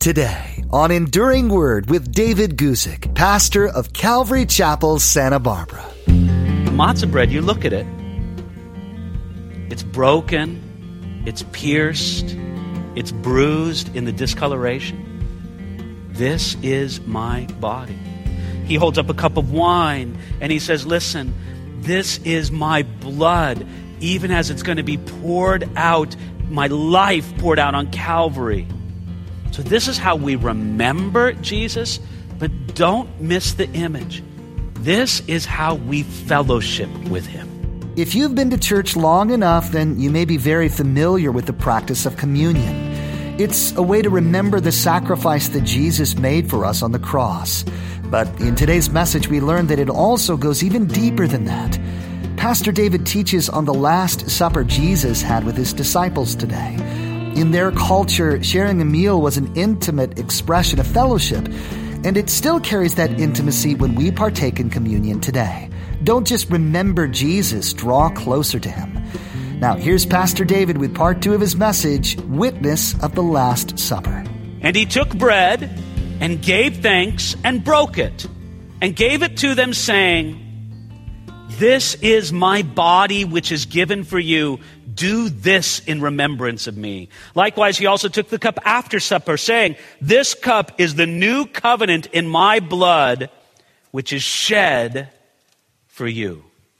Today on Enduring Word with David Guzik, pastor of Calvary Chapel, Santa Barbara. Matzah bread, you look at it. It's broken, it's pierced, it's bruised in the discoloration. This is my body. He holds up a cup of wine and he says, listen, this is my blood, even as it's going to be poured out, my life poured out on Calvary. So this is how we remember Jesus, but don't miss the image. This is how we fellowship with him. If you've been to church long enough, then you may be very familiar with the practice of communion. It's a way to remember the sacrifice that Jesus made for us on the cross. But in today's message, we learn that it also goes even deeper than that. Pastor David teaches on the Last Supper Jesus had with his disciples today. In their culture, sharing a meal was an intimate expression of fellowship, and it still carries that intimacy when we partake in communion today. Don't just remember Jesus, draw closer to him. Now, here's Pastor David with part 2 of his message, Witness of the Last Supper. And he took bread and gave thanks and broke it and gave it to them, saying, this is my body which is given for you. Do this in remembrance of me. Likewise, he also took the cup after supper, saying, this cup is the new covenant in my blood, which is shed for you.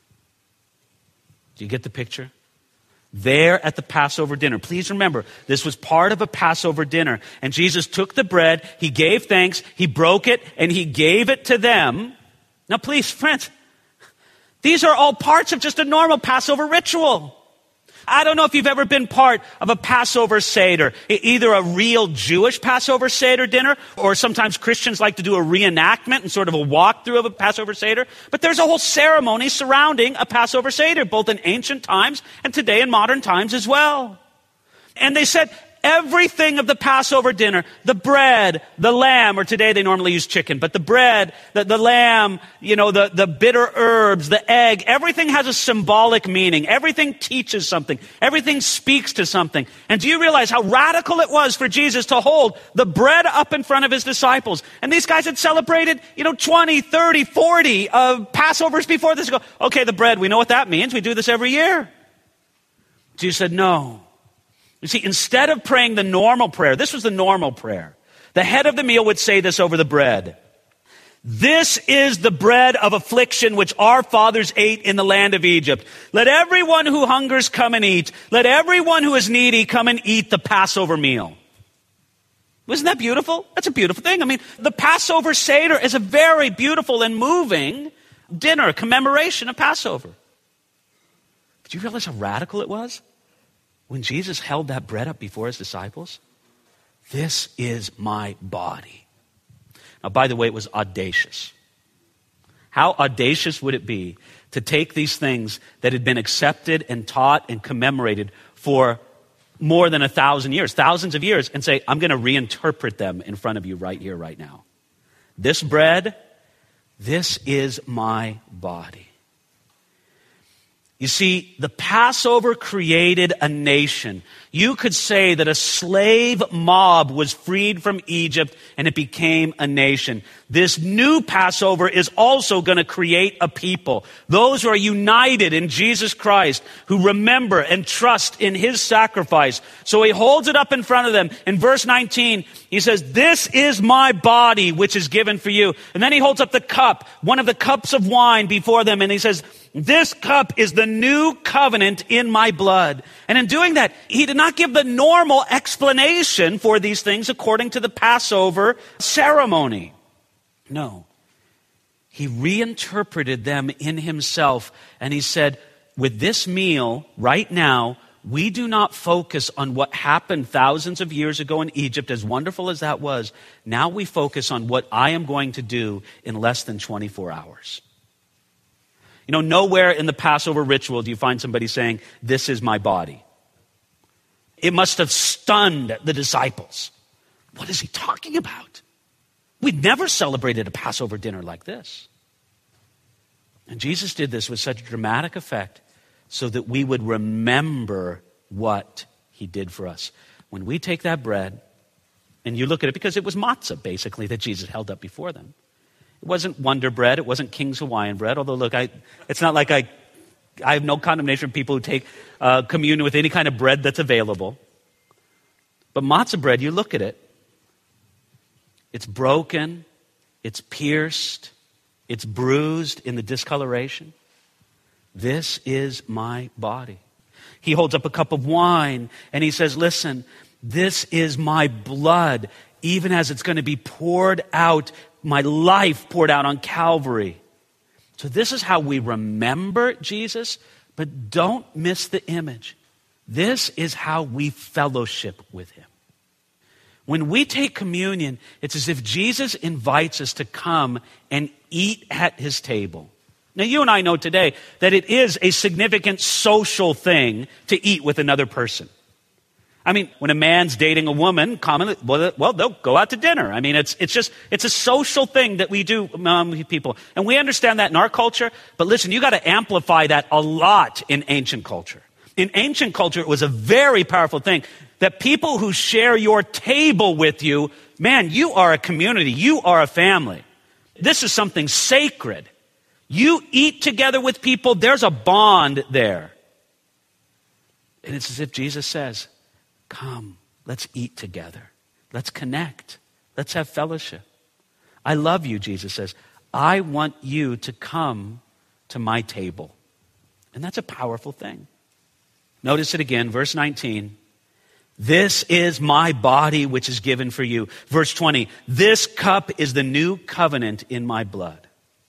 Do you get the picture? There at the Passover dinner. Please remember, this was part of a Passover dinner. And Jesus took the bread, he gave thanks, he broke it, and he gave it to them. Now please, friends, these are all parts of just a normal Passover ritual. I don't know if you've ever been part of a Passover Seder, either a real Jewish Passover Seder dinner, or sometimes Christians like to do a reenactment and sort of a walkthrough of a Passover Seder. But there's a whole ceremony surrounding a Passover Seder, both in ancient times and today in modern times as well. And they said, everything of the Passover dinner, the bread, the lamb, or today they normally use chicken, but the bread, the lamb, the bitter herbs, the egg, everything has a symbolic meaning. Everything teaches something. Everything speaks to something. And do you realize how radical it was for Jesus to hold the bread up in front of his disciples? And these guys had celebrated, 20, 30, 40 Passovers before this. Go, okay, the bread, we know what that means. We do this every year. Jesus said, no. You see, instead of praying the normal prayer, this was the normal prayer. The head of the meal would say this over the bread. This is the bread of affliction which our fathers ate in the land of Egypt. Let everyone who hungers come and eat. Let everyone who is needy come and eat the Passover meal. Wasn't that beautiful? That's a beautiful thing. I mean, the Passover Seder is a very beautiful and moving dinner, commemoration of Passover. Did you realize how radical it was? When Jesus held that bread up before his disciples, this is my body. Now, by the way, it was audacious. How audacious would it be to take these things that had been accepted and taught and commemorated for more than 1,000 years, thousands of years, and say, I'm going to reinterpret them in front of you right here, right now. This bread, this is my body. You see, the Passover created a nation. You could say that a slave mob was freed from Egypt and it became a nation. This new Passover is also going to create a people. Those who are united in Jesus Christ, who remember and trust in his sacrifice. So he holds it up in front of them. In verse 19, he says, this is my body which is given for you. And then he holds up the cup, one of the cups of wine before them, and he says, this cup is the new covenant in my blood. And in doing that, he did not give the normal explanation for these things according to the Passover ceremony. No. He reinterpreted them in himself. And he said, with this meal right now, we do not focus on what happened thousands of years ago in Egypt, as wonderful as that was. Now we focus on what I am going to do in less than 24 hours. Nowhere in the Passover ritual do you find somebody saying, this is my body. It must have stunned the disciples. What is he talking about? We'd never celebrated a Passover dinner like this. And Jesus did this with such dramatic effect so that we would remember what he did for us. When we take that bread And you look at it because it was matzah, basically, that Jesus held up before them. It wasn't Wonder Bread. It wasn't King's Hawaiian bread. Although, look, it's not like I have no condemnation for people who take communion with any kind of bread that's available. But matzah bread, you look at it, it's broken, it's pierced, it's bruised in the discoloration. This is my body. He holds up a cup of wine and he says, listen, this is my blood, even as it's going to be poured out, my life poured out on Calvary. So this is how we remember Jesus, but don't miss the image. This is how we fellowship with him. When we take communion, it's as if Jesus invites us to come and eat at his table. Now, you and I know today that it is a significant social thing to eat with another person. I mean, when a man's dating a woman, commonly, well, they'll go out to dinner. I mean, it's a social thing that we do with people. And we understand that in our culture. But listen, you got to amplify that a lot in ancient culture. In ancient culture, it was a very powerful thing that people who share your table with you, man, you are a community. You are a family. This is something sacred. You eat together with people. There's a bond there. And it's as if Jesus says, come, let's eat together. Let's connect. Let's have fellowship. I love you, Jesus says. I want you to come to my table. And that's a powerful thing. Notice it again, verse 19. This is my body which is given for you. Verse 20. This cup is the new covenant in my blood.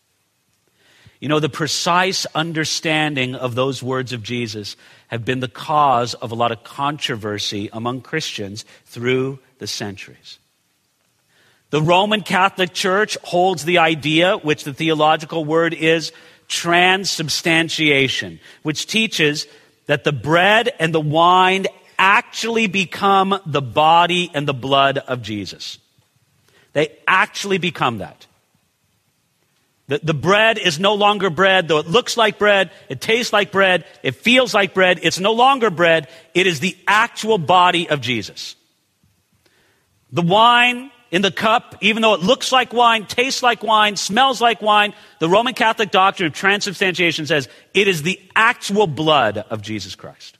You know, the precise understanding of those words of Jesus have been the cause of a lot of controversy among Christians through the centuries. The Roman Catholic Church holds the idea, which the theological word is transubstantiation, which teaches that the bread and the wine actually become the body and the blood of Jesus. They actually become that. The bread is no longer bread, though it looks like bread, it tastes like bread, it feels like bread. It's no longer bread. It is the actual body of Jesus. The wine in the cup, even though it looks like wine, tastes like wine, smells like wine, the Roman Catholic doctrine of transubstantiation says it is the actual blood of Jesus Christ.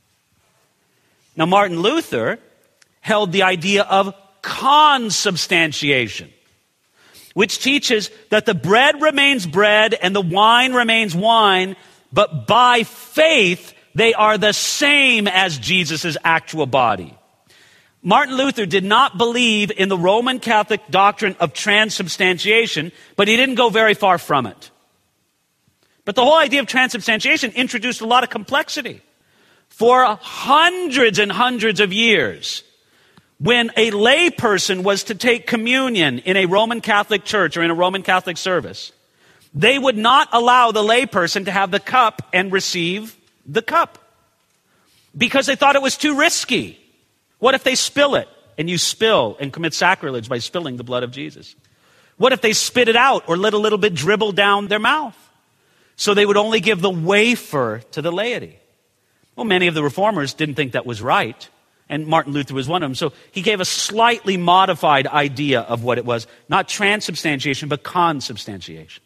Now, Martin Luther held the idea of consubstantiation, which teaches that the bread remains bread and the wine remains wine, but by faith, they are the same as Jesus' actual body. Martin Luther did not believe in the Roman Catholic doctrine of transubstantiation, but he didn't go very far from it. But the whole idea of transubstantiation introduced a lot of complexity. For hundreds and hundreds of years, when a lay person was to take communion in a Roman Catholic church or in a Roman Catholic service, they would not allow the lay person to have the cup and receive the cup because they thought it was too risky. What if they spill it and you spill and commit sacrilege by spilling the blood of Jesus? What if they spit it out or let a little bit dribble down their mouth? So they would only give the wafer to the laity. Well, many of the reformers didn't think that was right. And Martin Luther was one of them. So he gave a slightly modified idea of what it was. Not transubstantiation, but consubstantiation.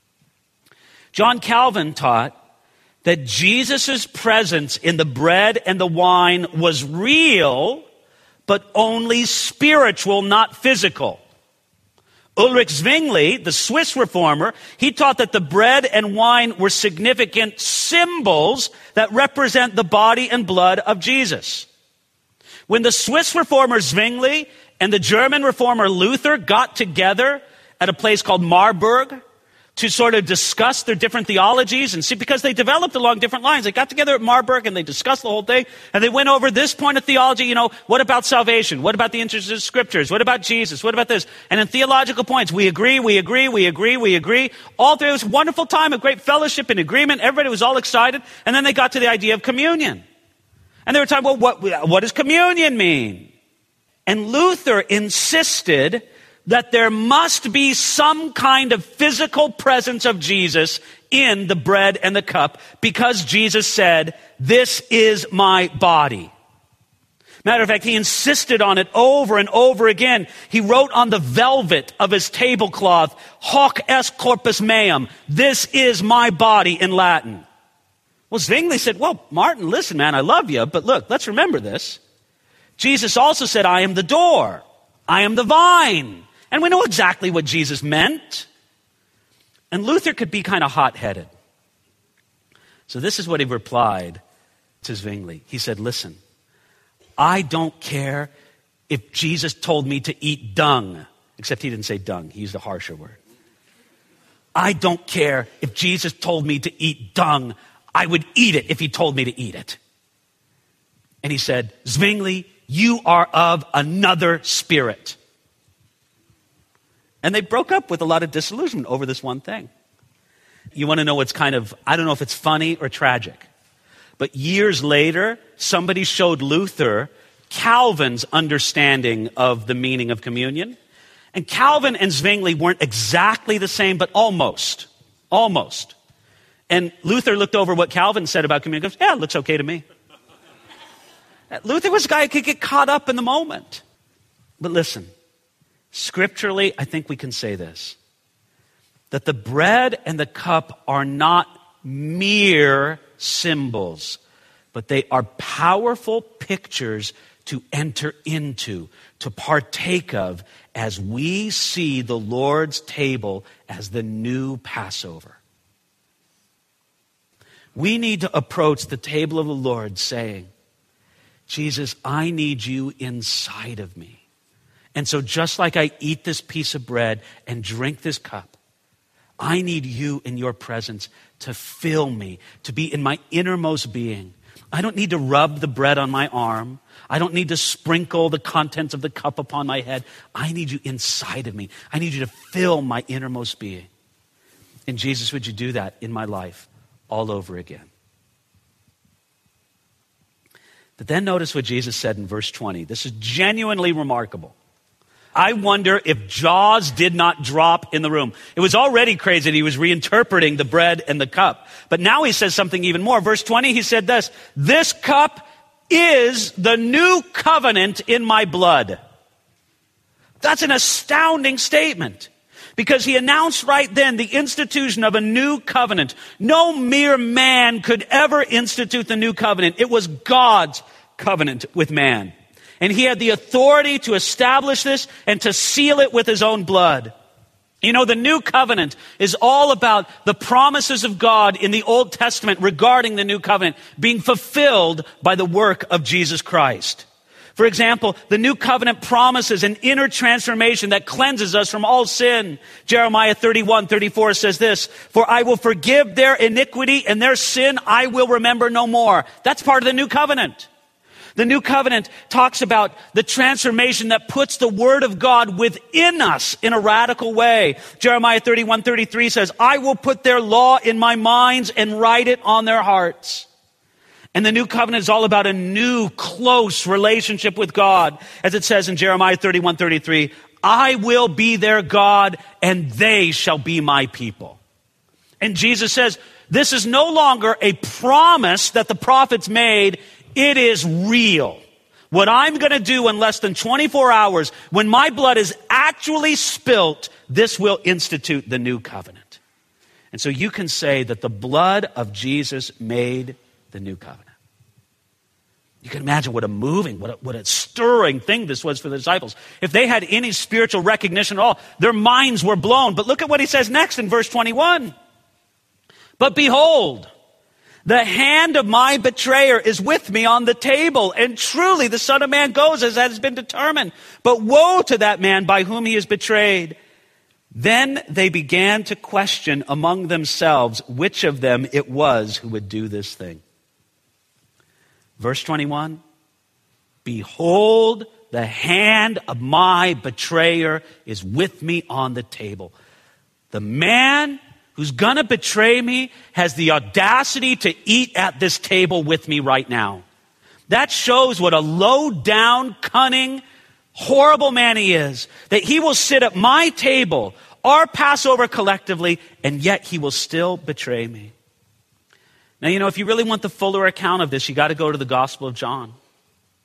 John Calvin taught that Jesus' presence in the bread and the wine was real, but only spiritual, not physical. Ulrich Zwingli, the Swiss reformer, he taught that the bread and wine were significant symbols that represent the body and blood of Jesus. When the Swiss reformer Zwingli and the German reformer Luther got together at a place called Marburg to sort of discuss their different theologies and see, because they developed along different lines. They got together at Marburg and they discussed the whole thing and they went over this point of theology. What about salvation? What about the interest of scriptures? What about Jesus? What about this? And in theological points, we agree. All through this wonderful time of great fellowship and agreement. Everybody was all excited. And then they got to the idea of communion. And they were talking, well, what does communion mean? And Luther insisted that there must be some kind of physical presence of Jesus in the bread and the cup because Jesus said, this is my body. Matter of fact, he insisted on it over and over again. He wrote on the velvet of his tablecloth, hoc est corpus meum, this is my body in Latin. Well, Zwingli said, well, Martin, listen, man, I love you, but look, let's remember this. Jesus also said, I am the door. I am the vine. And we know exactly what Jesus meant. And Luther could be kind of hot-headed. So this is what he replied to Zwingli. He said, listen, I don't care if Jesus told me to eat dung, except he didn't say dung. He used a harsher word. I don't care if Jesus told me to eat dung. I would eat it if he told me to eat it. And he said, Zwingli, you are of another spirit. And they broke up with a lot of disillusionment over this one thing. You want to know what's kind of, I don't know if it's funny or tragic. But years later, somebody showed Luther Calvin's understanding of the meaning of communion. And Calvin and Zwingli weren't exactly the same, but almost. Almost. And Luther looked over what Calvin said about communion and goes, yeah, it looks okay to me. Luther was a guy who could get caught up in the moment. But listen, scripturally, I think we can say this, that the bread and the cup are not mere symbols, but they are powerful pictures to enter into, to partake of, as we see the Lord's table as the new Passover. We need to approach the table of the Lord saying, Jesus, I need you inside of me. And so just like I eat this piece of bread and drink this cup, I need you in your presence to fill me, to be in my innermost being. I don't need to rub the bread on my arm. I don't need to sprinkle the contents of the cup upon my head. I need you inside of me. I need you to fill my innermost being. And Jesus, would you do that in my life all over again? But then notice what Jesus said in verse 20. This is genuinely remarkable. I wonder if jaws did not drop in the room. It was already crazy that he was reinterpreting the bread and the cup. But now he says something even more. Verse 20, he said this cup is the new covenant in my blood. That's an astounding statement. Because he announced right then the institution of a new covenant. No mere man could ever institute the new covenant. It was God's covenant with man. And he had the authority to establish this and to seal it with his own blood. You know, the new covenant is all about the promises of God in the Old Testament regarding the new covenant being fulfilled by the work of Jesus Christ. For example, the new covenant promises an inner transformation that cleanses us from all sin. Jeremiah 31:34 says this, for I will forgive their iniquity and their sin I will remember no more. That's part of the new covenant. The new covenant talks about the transformation that puts the word of God within us in a radical way. Jeremiah 31:33 says, I will put their law in my minds and write it on their hearts. And the new covenant is all about a new, close relationship with God. As it says in Jeremiah 31:33, I will be their God and they shall be my people. And Jesus says, this is no longer a promise that the prophets made. It is real. What I'm going to do in less than 24 hours, when my blood is actually spilt, this will institute the new covenant. And so you can say that the blood of Jesus made the new covenant. You can imagine what a moving, what a stirring thing this was for the disciples. If they had any spiritual recognition at all, their minds were blown. But look at what he says next in verse 21. But behold, the hand of my betrayer is with me on the table, and truly the Son of Man goes as has been determined. But woe to that man by whom he is betrayed. Then they began to question among themselves which of them it was who would do this thing. Verse 21, behold, the hand of my betrayer is with me on the table. The man who's gonna betray me has the audacity to eat at this table with me right now. That shows what a low down, cunning, horrible man he is. That he will sit at my table, our Passover collectively, and yet he will still betray me. Now, you know, if you really want the fuller account of this, you got to go to the Gospel of John.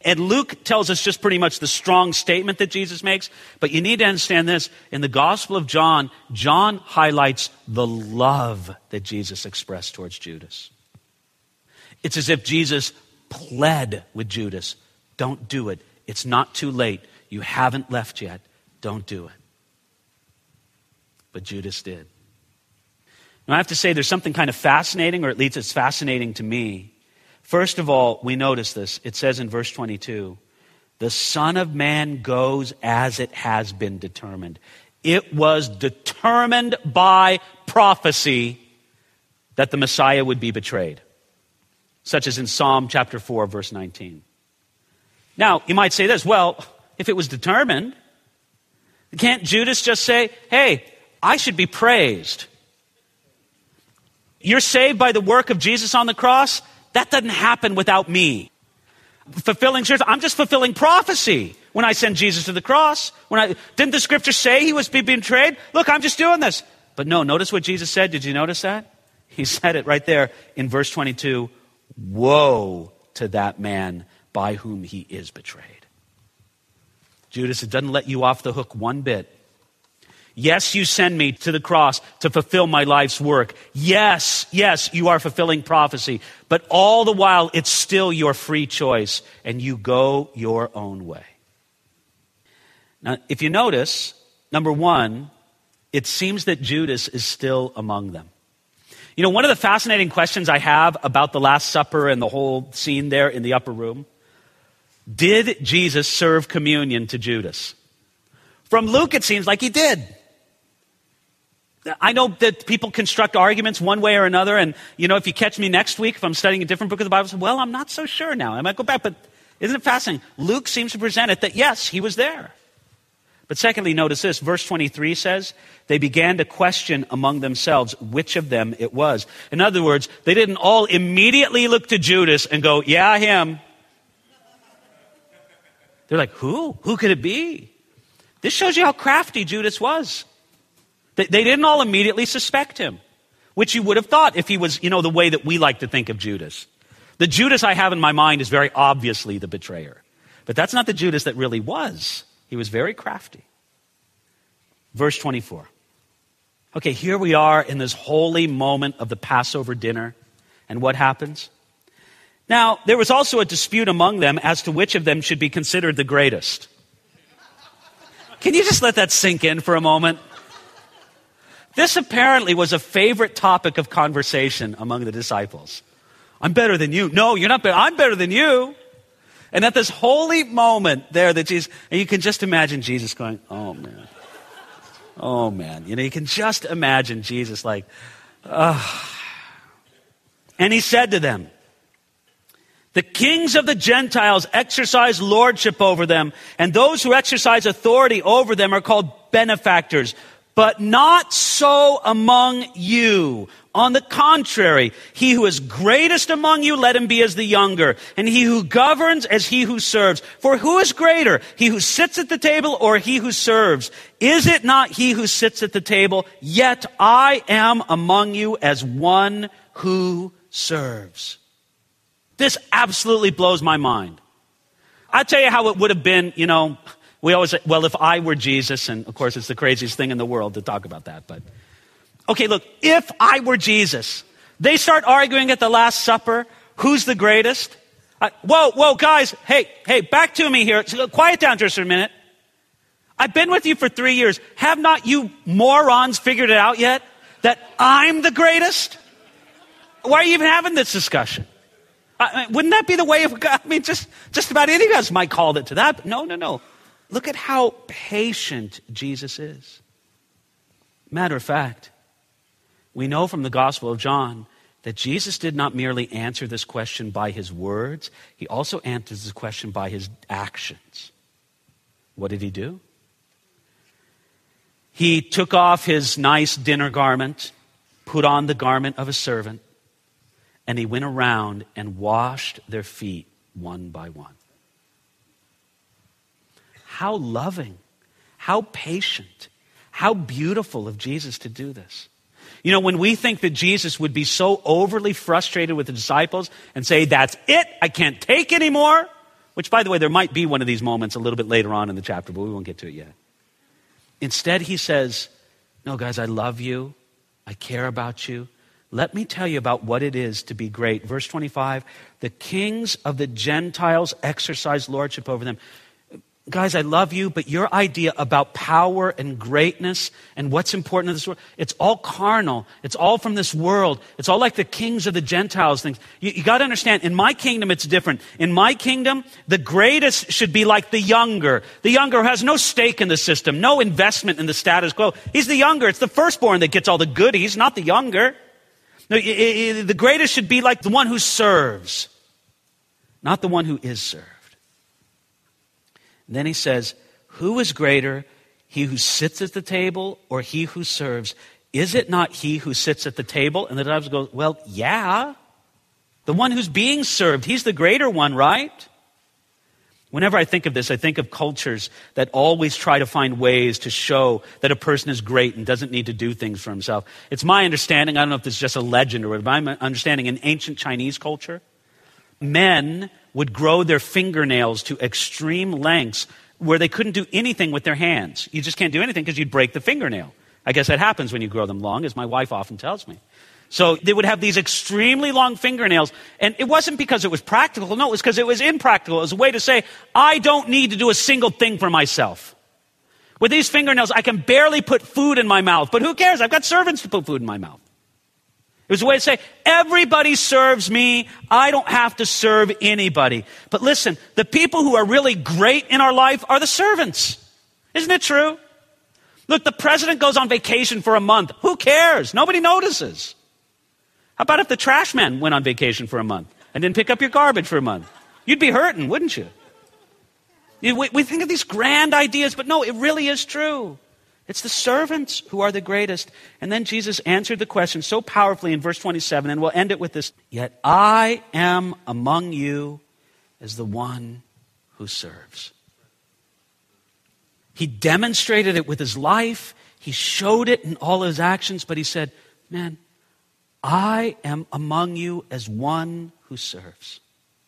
And Luke tells us just pretty much the strong statement that Jesus makes. But you need to understand this. In the Gospel of John, John highlights the love that Jesus expressed towards Judas. It's as if Jesus pled with Judas, don't do it. It's not too late. You haven't left yet. Don't do it. But Judas did. Now, I have to say there's something kind of fascinating, or at least it's fascinating to me. First of all, we notice this. It says in verse 22, the Son of Man goes as it has been determined. It was determined by prophecy that the Messiah would be betrayed, such as in Psalm chapter 4, verse 19. Now, you might say this, well, if it was determined, can't Judas just say, hey, I should be praised? You're saved by the work of Jesus on the cross? That doesn't happen without me. I'm just fulfilling prophecy when I send Jesus to the cross. Didn't the scripture say he was being betrayed? Look, I'm just doing this. But no, notice what Jesus said. Did you notice that? He said it right there in verse 22. Woe to that man by whom he is betrayed. Judas, it doesn't let you off the hook one bit. Yes, you send me to the cross to fulfill my life's work. Yes, you are fulfilling prophecy. But all the while, it's still your free choice, and you go your own way. Now, if you notice, number one, it seems that Judas is still among them. You know, one of the fascinating questions I have about the Last Supper and the whole scene there in the upper room, did Jesus serve communion to Judas? From Luke, it seems like he did. I know that people construct arguments one way or another, and, you know, if you catch me next week, if I'm studying a different book of the Bible, I say, well, I'm not so sure now. I might go back, but isn't it fascinating? Luke seems to present it that, yes, he was there. But secondly, notice this, verse 23 says, they began to question among themselves which of them it was. In other words, they didn't all immediately look to Judas and go, yeah, him. They're like, who? Who could it be? This shows you how crafty Judas was. They didn't all immediately suspect him, which you would have thought if he was, you know, the way that we like to think of Judas. The Judas I have in my mind is very obviously the betrayer. But that's not the Judas that really was. He was very crafty. Verse 24. Okay, here we are in this holy moment of the Passover dinner. And what happens? Now, there was also a dispute among them as to which of them should be considered the greatest. Can you just let that sink in for a moment? This apparently was a favorite topic of conversation among the disciples. I'm better than you. No, you're not better. I'm better than you. And at this holy moment there that Jesus, and you can just imagine Jesus going, oh man. Oh man. You know, you can just imagine Jesus like, ugh. And he said to them, the kings of the Gentiles exercise lordship over them, and those who exercise authority over them are called benefactors. But not so among you. On the contrary, he who is greatest among you, let him be as the younger. And he who governs as he who serves. For who is greater, he who sits at the table or he who serves? Is it not he who sits at the table? Yet I am among you as one who serves. This absolutely blows my mind. I'll tell you how it would have been, you know, we always say, well, if I were Jesus, and of course it's the craziest thing in the world to talk about that, but okay, look, if I were Jesus, they start arguing at the Last Supper, who's the greatest? Whoa, guys, hey, back to me here. Quiet down just for a minute. I've been with you for 3 years. Have not you morons figured it out yet? That I'm the greatest? Why are you even having this discussion? Wouldn't that be the way of God? I mean, just about any of us might call it to that, but no. Look at how patient Jesus is. Matter of fact, we know from the Gospel of John that Jesus did not merely answer this question by his words, he also answers this question by his actions. What did he do? He took off his nice dinner garment, put on the garment of a servant, and he went around and washed their feet one by one. How loving, how patient, how beautiful of Jesus to do this. You know, when we think that Jesus would be so overly frustrated with the disciples and say, that's it, I can't take anymore, Which, by the way, there might be one of these moments a little bit later on in the chapter, but we won't get to it yet. Instead, he says, no, guys, I love you. I care about you. Let me tell you about what it is to be great. Verse 25, the kings of the Gentiles exercise lordship over them. Guys, I love you, but your idea about power and greatness and what's important in this world, it's all carnal. It's all from this world. It's all like the kings of the Gentiles things. You got to understand, in my kingdom, it's different. In my kingdom, the greatest should be like the younger. The younger has no stake in the system, no investment in the status quo. He's the younger. It's the firstborn that gets all the goodies, not the younger. No, the greatest should be like the one who serves, not the one who is served. And then he says, who is greater, he who sits at the table or he who serves? Is it not he who sits at the table? And the disciples go, well, yeah. The one who's being served, he's the greater one, right? Whenever I think of this, I think of cultures that always try to find ways to show that a person is great and doesn't need to do things for himself. It's my understanding, I don't know if this is just a legend or what, but my understanding in ancient Chinese culture, men would grow their fingernails to extreme lengths where they couldn't do anything with their hands. You just can't do anything because you'd break the fingernail. I guess that happens when you grow them long, as my wife often tells me. So they would have these extremely long fingernails, and it wasn't because it was practical. No, it was because it was impractical. It was a way to say, I don't need to do a single thing for myself. With these fingernails, I can barely put food in my mouth, but who cares? I've got servants to put food in my mouth. It was a way to say, everybody serves me. I don't have to serve anybody. But listen, the people who are really great in our life are the servants. Isn't it true? Look, the president goes on vacation for a month. Who cares? Nobody notices. How about if the trash man went on vacation for a month and didn't pick up your garbage for a month? You'd be hurting, wouldn't you? We think of these grand ideas, but no, it really is true. It's the servants who are the greatest. And then Jesus answered the question so powerfully in verse 27, and we'll end it with this. Yet I am among you as the one who serves. He demonstrated it with his life. He showed it in all his actions, but he said, man, I am among you as one who serves.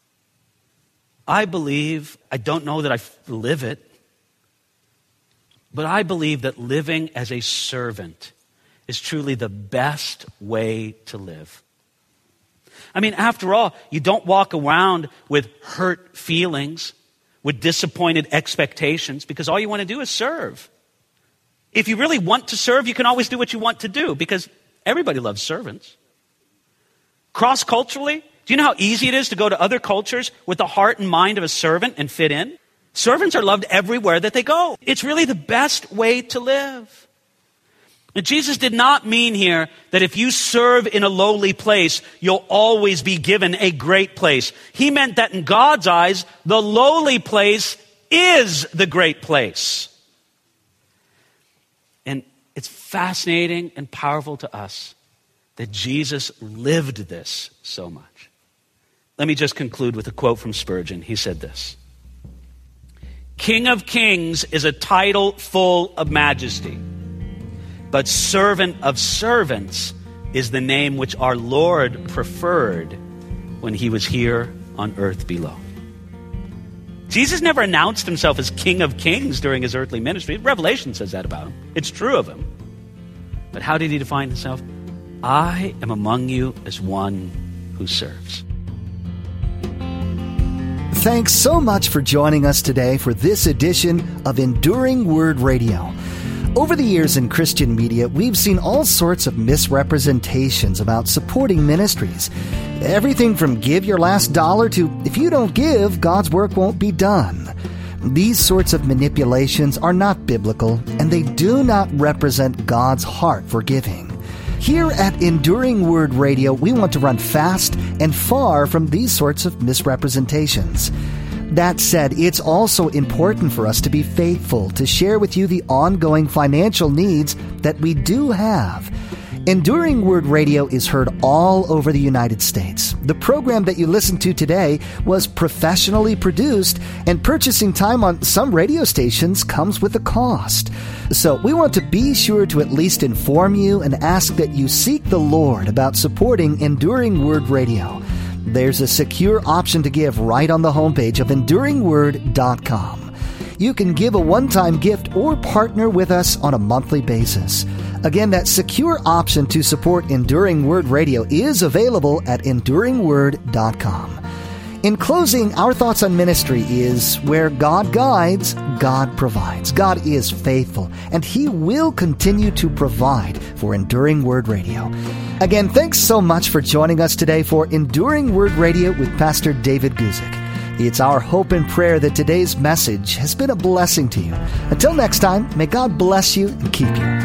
I believe, I don't know that I live it, but I believe that living as a servant is truly the best way to live. I mean, after all, you don't walk around with hurt feelings, with disappointed expectations, because all you want to do is serve. If you really want to serve, you can always do what you want to do, because everybody loves servants. Cross-culturally, do you know how easy it is to go to other cultures with the heart and mind of a servant and fit in? Servants are loved everywhere that they go. It's really the best way to live. And Jesus did not mean here that if you serve in a lowly place, you'll always be given a great place. He meant that in God's eyes, the lowly place is the great place. And it's fascinating and powerful to us that Jesus lived this so much. Let me just conclude with a quote from Spurgeon. He said this: King of Kings is a title full of majesty, but servant of servants is the name which our Lord preferred when he was here on earth below. Jesus never announced himself as King of Kings during his earthly ministry. Revelation says that about him. It's true of him. But how did he define himself? I am among you as one who serves. Thanks so much for joining us today for this edition of Enduring Word Radio. Over the years in Christian media, we've seen all sorts of misrepresentations about supporting ministries. Everything from give your last dollar to if you don't give, God's work won't be done. These sorts of manipulations are not biblical, and they do not represent God's heart for giving. Here at Enduring Word Radio, we want to run fast and far from these sorts of misrepresentations. That said, it's also important for us to be faithful to share with you the ongoing financial needs that we do have. Enduring Word Radio is heard all over the United States. The program that you listen to today was professionally produced, and purchasing time on some radio stations comes with a cost. So we want to be sure to at least inform you and ask that you seek the Lord about supporting Enduring Word Radio. there's a secure option to give right on the homepage of EnduringWord.com. You can give a one-time gift or partner with us on a monthly basis. Again, that secure option to support Enduring Word Radio is available at EnduringWord.com. In closing, our thoughts on ministry is where God guides, God provides. God is faithful, and He will continue to provide for Enduring Word Radio. Again, thanks so much for joining us today for Enduring Word Radio with Pastor David Guzik. It's our hope and prayer that today's message has been a blessing to you. Until next time, may God bless you and keep you.